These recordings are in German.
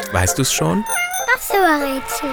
Weißt du's schon? Das Rätsel.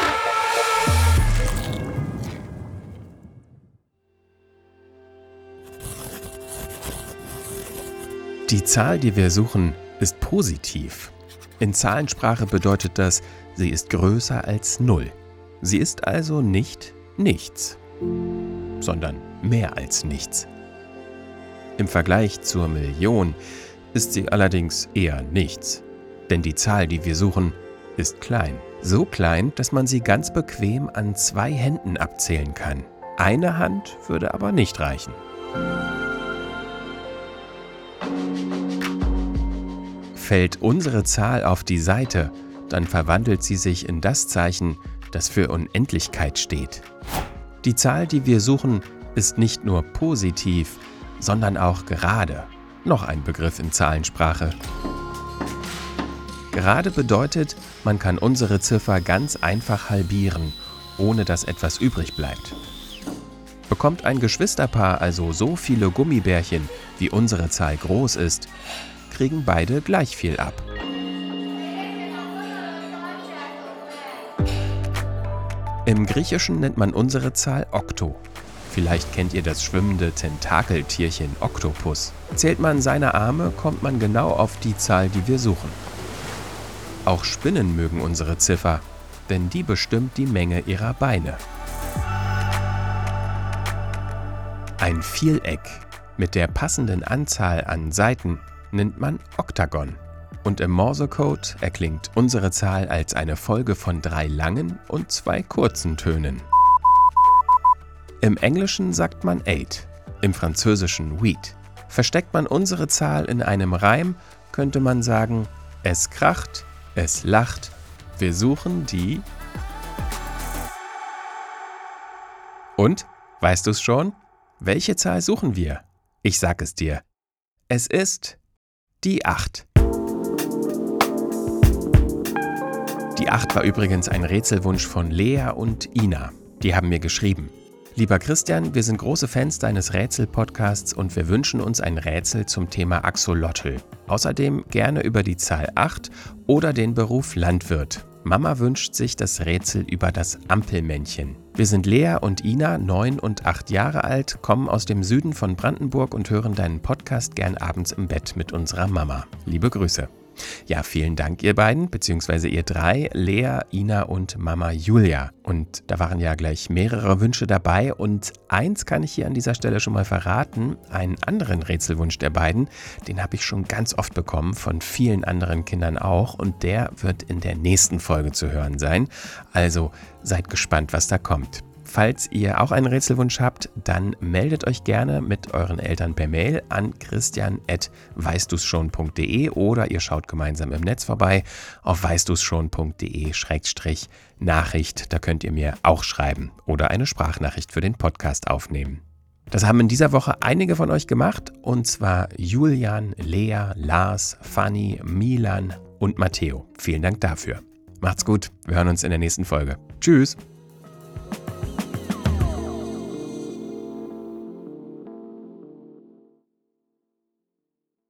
Die Zahl, die wir suchen, ist positiv. In Zahlensprache bedeutet das, sie ist größer als 0. Sie ist also nicht nichts, sondern mehr als nichts. Im Vergleich zur Million ist sie allerdings eher nichts. Denn die Zahl, die wir suchen, ist klein. So klein, dass man sie ganz bequem an 2 Händen abzählen kann. Eine Hand würde aber nicht reichen. Fällt unsere Zahl auf die Seite, dann verwandelt sie sich in das Zeichen, das für Unendlichkeit steht. Die Zahl, die wir suchen, ist nicht nur positiv, sondern auch gerade. Noch ein Begriff in Zahlensprache. Gerade bedeutet, man kann unsere Ziffer ganz einfach halbieren, ohne dass etwas übrig bleibt. Bekommt ein Geschwisterpaar also so viele Gummibärchen, wie unsere Zahl groß ist, kriegen beide gleich viel ab. Im Griechischen nennt man unsere Zahl Okto. Vielleicht kennt ihr das schwimmende Tentakeltierchen Oktopus. Zählt man seine Arme, kommt man genau auf die Zahl, die wir suchen. Auch Spinnen mögen unsere Ziffer, denn die bestimmt die Menge ihrer Beine. Ein Vieleck mit der passenden Anzahl an Seiten nennt man Oktagon. Und im Morsecode erklingt unsere Zahl als eine Folge von 3 langen und 2 kurzen Tönen. Im Englischen sagt man 8, im Französischen 8. Versteckt man unsere Zahl in einem Reim, könnte man sagen, es kracht, es lacht, wir suchen die... Und, weißt du's schon? Welche Zahl suchen wir? Ich sag es dir. Es ist die 8. Die 8 war übrigens ein Rätselwunsch von Lea und Ina. Die haben mir geschrieben. Lieber Christian, wir sind große Fans deines Rätsel-Podcasts und wir wünschen uns ein Rätsel zum Thema Axolotl. Außerdem gerne über die Zahl 8 oder den Beruf Landwirt. Mama wünscht sich das Rätsel über das Ampelmännchen. Wir sind Lea und Ina, 9 und 8 Jahre alt, kommen aus dem Süden von Brandenburg und hören deinen Podcast gern abends im Bett mit unserer Mama. Liebe Grüße. Ja, vielen Dank ihr beiden, beziehungsweise ihr 3, Lea, Ina und Mama Julia. Und da waren ja gleich mehrere Wünsche dabei und eins kann ich hier an dieser Stelle schon mal verraten, einen anderen Rätselwunsch der beiden, den habe ich schon ganz oft bekommen, von vielen anderen Kindern auch und der wird in der nächsten Folge zu hören sein. Also seid gespannt, was da kommt. Falls ihr auch einen Rätselwunsch habt, dann meldet euch gerne mit euren Eltern per Mail an christian@weißduschon.de oder ihr schaut gemeinsam im Netz vorbei auf weißduschon.de/Nachricht. Da könnt ihr mir auch schreiben oder eine Sprachnachricht für den Podcast aufnehmen. Das haben in dieser Woche einige von euch gemacht, und zwar Julian, Lea, Lars, Fanny, Milan und Matteo. Vielen Dank dafür. Macht's gut, wir hören uns in der nächsten Folge. Tschüss!